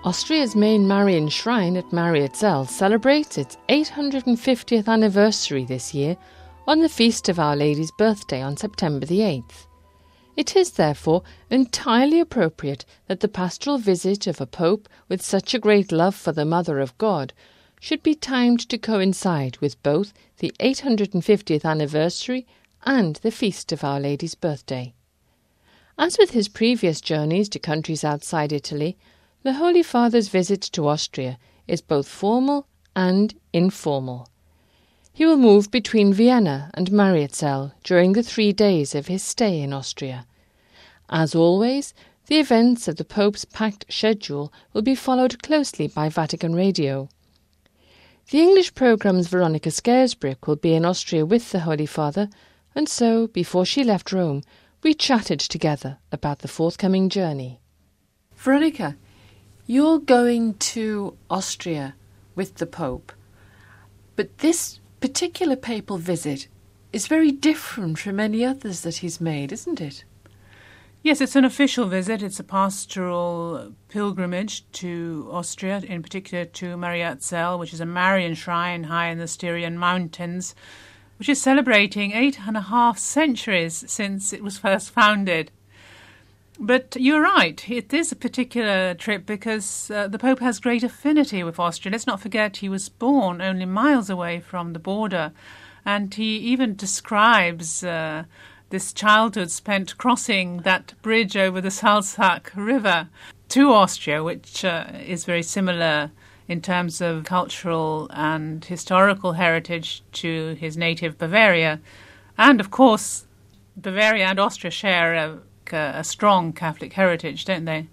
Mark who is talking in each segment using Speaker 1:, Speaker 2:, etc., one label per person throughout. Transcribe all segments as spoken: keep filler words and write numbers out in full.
Speaker 1: Austria's main Marian shrine at Mariazell celebrates its eight hundred fiftieth anniversary this year on the feast of Our Lady's birthday on September the eighth. It is, therefore, entirely appropriate that the pastoral visit of a pope with such a great love for the Mother of God should be timed to coincide with both the eight hundred fiftieth anniversary and the feast of Our Lady's birthday. As with his previous journeys to countries outside Italy, the Holy Father's visit to Austria is both formal and informal. He will move between Vienna and Mariazell during the three days of his stay in Austria. As always, the events of the Pope's packed schedule will be followed closely by Vatican Radio. The English programme's Veronica Scarisbrick will be in Austria with the Holy Father, and so, before she left Rome, we chatted together about the forthcoming journey. Veronica, you're going to Austria with the Pope, but this particular papal visit is very different from any others that he's made, isn't it?
Speaker 2: Yes, it's an official visit. It's a pastoral pilgrimage to Austria, in particular to Mariazell, which is a Marian shrine high in the Styrian mountains, which is celebrating eight and a half centuries since it was first founded. But you're right, it is a particular trip because uh, the Pope has great affinity with Austria. Let's not forget he was born only miles away from the border, and he even describes uh, this childhood spent crossing that bridge over the Salzach River to Austria, which uh, is very similar in terms of cultural and historical heritage to his native Bavaria. And, of course, Bavaria and Austria share a a strong Catholic heritage, don't they?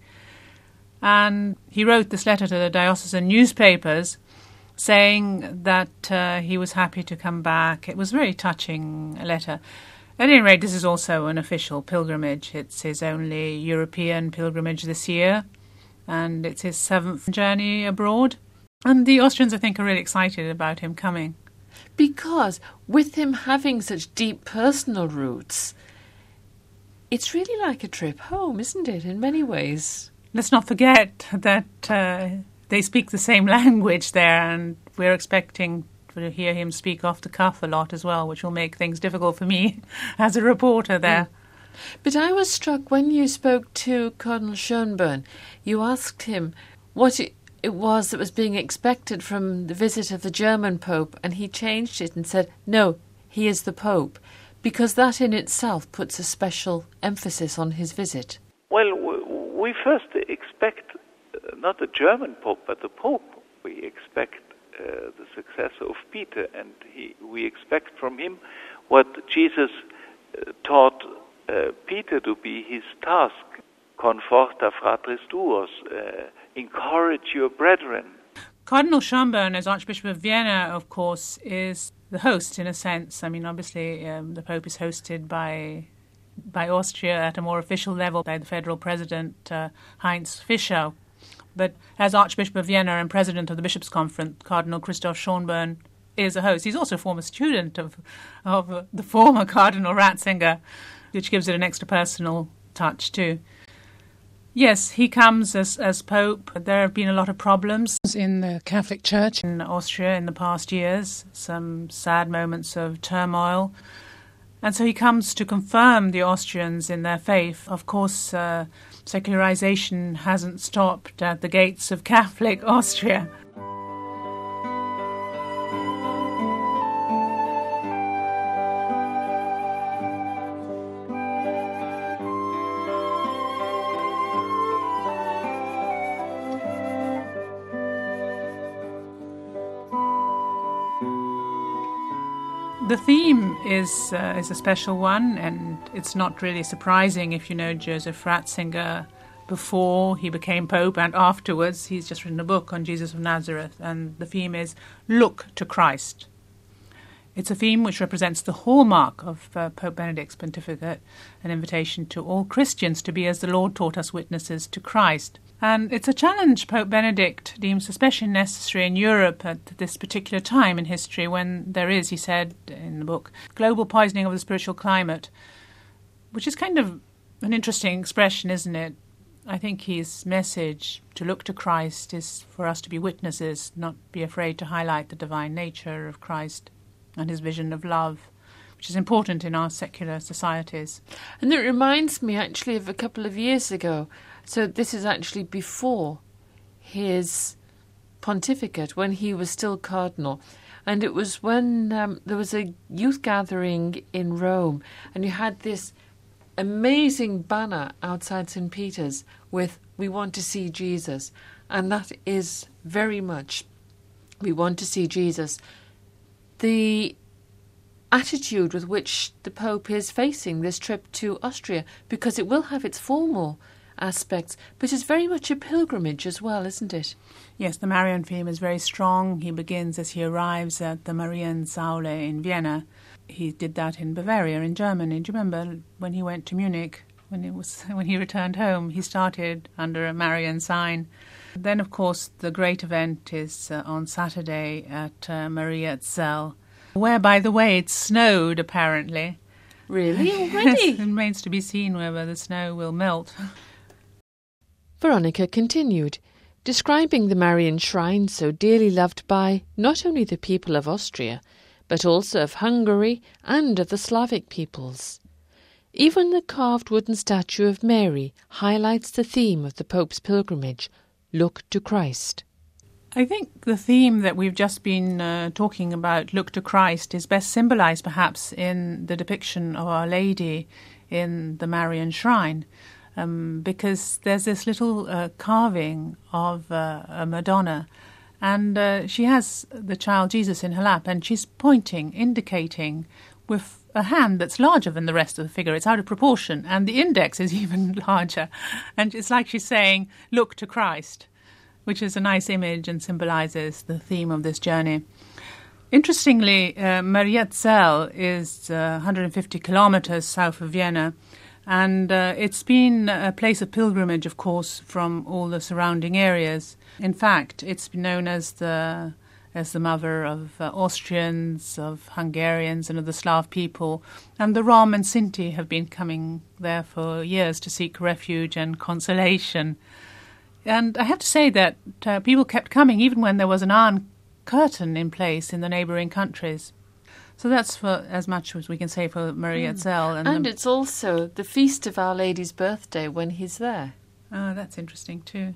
Speaker 2: And he wrote this letter to the diocesan newspapers saying that uh, he was happy to come back. It was a very touching letter. At any rate, this is also an official pilgrimage. It's his only European pilgrimage this year, and it's his seventh journey abroad. And the Austrians, I think, are really excited about him coming.
Speaker 1: Because with him having such deep personal roots, it's really like a trip home, isn't it, in many ways?
Speaker 2: Let's not forget that uh, they speak the same language there, and we're expecting to hear him speak off the cuff a lot as well, which will make things difficult for me as a reporter there.
Speaker 1: Mm. But I was struck when you spoke to Cardinal Schönborn. You asked him what it, it was that was being expected from the visit of the German Pope, and he changed it and said, no, he is the Pope, because that in itself puts a special emphasis on his visit.
Speaker 3: Well, we first expect not the German Pope, but the Pope. We expect uh, the successor of Peter, and he, we expect from him what Jesus uh, taught uh, Peter to be his task, conforta fratris tuos, uh, encourage your brethren.
Speaker 2: Cardinal Schönborn, as Archbishop of Vienna, of course, is the host in a sense. I mean, obviously, um, the Pope is hosted by by Austria at a more official level by the federal president, uh, Heinz Fischer. But as Archbishop of Vienna and president of the Bishops' Conference, Cardinal Christoph Schönborn is a host. He's also a former student of, of uh, the former Cardinal Ratzinger, which gives it an extra personal touch too. Yes, he comes as, as Pope. There have been a lot of problems in the Catholic Church in Austria in the past years, some sad moments of turmoil. And so he comes to confirm the Austrians in their faith. Of course, uh, secularization hasn't stopped at the gates of Catholic Austria. The theme is uh, is a special one, and it's not really surprising if you know Joseph Ratzinger before he became Pope and afterwards. He's just written a book on Jesus of Nazareth, and the theme is Look to Christ. It's a theme which represents the hallmark of uh, Pope Benedict's pontificate, an invitation to all Christians to be, as the Lord taught us, witnesses to Christ. And it's a challenge Pope Benedict deems especially necessary in Europe at this particular time in history when there is, he said in the book, global poisoning of the spiritual climate, which is kind of an interesting expression, isn't it? I think his message to look to Christ is for us to be witnesses, not be afraid to highlight the divine nature of Christ and his vision of love, which is important in our secular societies.
Speaker 1: And it reminds me actually of a couple of years ago. So this is actually before his pontificate, when he was still cardinal. And it was when um, there was a youth gathering in Rome, and you had this amazing banner outside Saint Peter's with "We want to see Jesus." And that is very much, we want to see Jesus. The attitude with which the Pope is facing this trip to Austria, because it will have its formal aspects, but it's very much a pilgrimage as well, isn't it?
Speaker 2: Yes, the Marian theme is very strong. He begins as he arrives at the Mariensäule in Vienna. He did that in Bavaria, in Germany. Do you remember when he went to Munich, when it was when he returned home? He started under a Marian sign. Then, of course, the great event is uh, on Saturday at uh, Mariazell, where, by the way, it snowed, apparently.
Speaker 1: Really? Already?
Speaker 2: Yes, it remains to be seen whether the snow will melt.
Speaker 1: Veronica continued, describing the Marian shrine so dearly loved by not only the people of Austria, but also of Hungary and of the Slavic peoples. Even the carved wooden statue of Mary highlights the theme of the Pope's pilgrimage, Look to Christ.
Speaker 2: I think the theme that we've just been uh, talking about, Look to Christ, is best symbolised perhaps in the depiction of Our Lady in the Marian shrine. Um, because there's this little uh, carving of uh, a Madonna, and uh, she has the child Jesus in her lap, and she's pointing, indicating with a hand that's larger than the rest of the figure. It's out of proportion, and the index is even larger. And it's like she's saying, look to Christ, which is a nice image and symbolises the theme of this journey. Interestingly, uh, Mariazell is uh, one hundred fifty kilometres south of Vienna, and uh, it's been a place of pilgrimage, of course, from all the surrounding areas. In fact, it's been known as the as the mother of uh, Austrians, of Hungarians, and of the Slav people. And the Rom and Sinti have been coming there for years to seek refuge and consolation. And I have to say that uh, people kept coming even when there was an Iron Curtain in place in the neighbouring countries. So that's for as much as we can say for Mariazell.
Speaker 1: Mm.
Speaker 2: And,
Speaker 1: and
Speaker 2: the,
Speaker 1: it's also the feast of Our Lady's birthday when he's there.
Speaker 2: Oh, that's interesting too.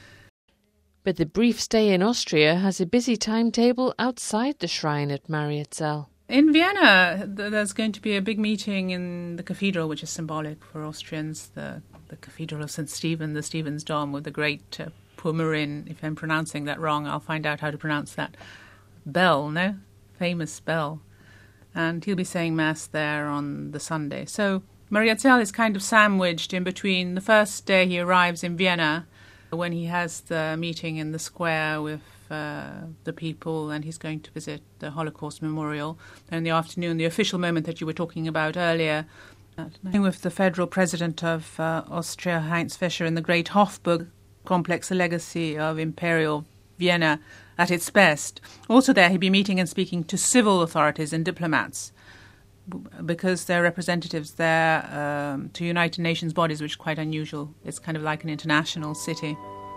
Speaker 1: But the brief stay in Austria has a busy timetable outside the shrine at Mariazell.
Speaker 2: In Vienna, th- there's going to be a big meeting in the cathedral, which is symbolic for Austrians, the, the Cathedral of Saint Stephen, the Stevensdom, with the great uh, Purmerinn. If I'm pronouncing that wrong, I'll find out how to pronounce that. Bell, no? Famous bell. And he'll be saying Mass there on the Sunday. So Mariazell is kind of sandwiched in between the first day he arrives in Vienna, when he has the meeting in the square with uh, the people, and he's going to visit the Holocaust Memorial. And in the afternoon, the official moment that you were talking about earlier, with the federal president of uh, Austria, Heinz Fischer, in the Great Hofburg complex, a legacy of Imperial Vienna at its best. Also there, he'll be meeting and speaking to civil authorities and diplomats, because they're representatives there um, to United Nations bodies, which is quite unusual. It's kind of like an international city.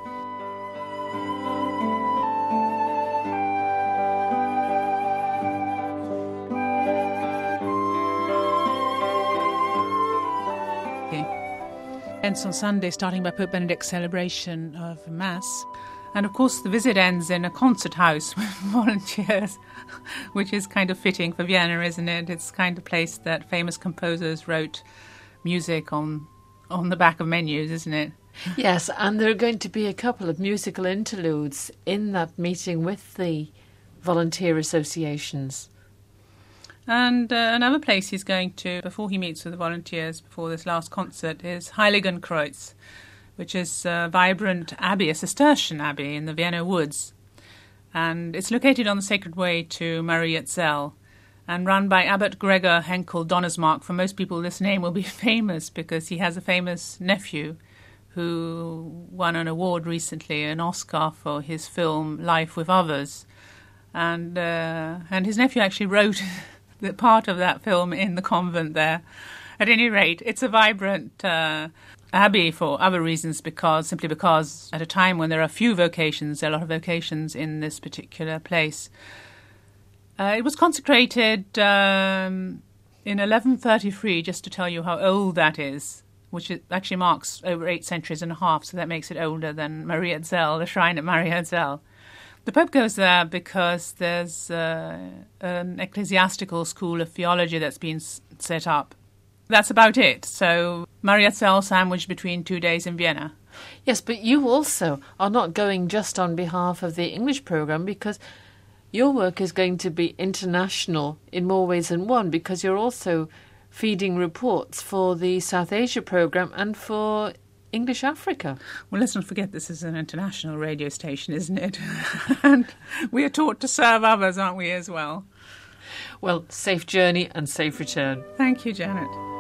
Speaker 2: Ends on Sunday, starting by Pope Benedict's celebration of Mass. And of course the visit ends in a concert house with volunteers, which is kind of fitting for Vienna, isn't it? It's the kind of place that famous composers wrote music on on the back of menus, isn't it?
Speaker 1: Yes, and there are going to be a couple of musical interludes in that meeting with the volunteer associations.
Speaker 2: And uh, another place he's going to, before he meets with the volunteers, before this last concert, is Heiligenkreuz, which is a vibrant abbey, a Cistercian abbey in the Vienna woods. And it's located on the Sacred Way to Mariazell and run by Abbot Gregor Henkel Donnersmarck. For most people, this name will be famous because he has a famous nephew who won an award recently, an Oscar, for his film Life with Others. And, uh, and his nephew actually wrote the part of that film in the convent there. At any rate, it's a vibrant uh, abbey for other reasons, because simply because at a time when there are few vocations, there are a lot of vocations in this particular place. Uh, it was consecrated um, in eleven thirty-three, just to tell you how old that is, which it actually marks over eight centuries and a half, so that makes it older than Mariazell, the shrine at Mariazell. The Pope goes there because there's uh, an ecclesiastical school of theology that's been s- set up. That's about it. So Mariazell sandwiched between two days in Vienna.
Speaker 1: Yes, but you also are not going just on behalf of the English programme, because your work is going to be international in more ways than one, because you're also feeding reports for the South Asia programme and for English Africa.
Speaker 2: Well, let's not forget this is an international radio station, isn't it? And we are taught to serve others, aren't we, as well?
Speaker 1: Well, safe journey and safe return.
Speaker 2: Thank you, Janet.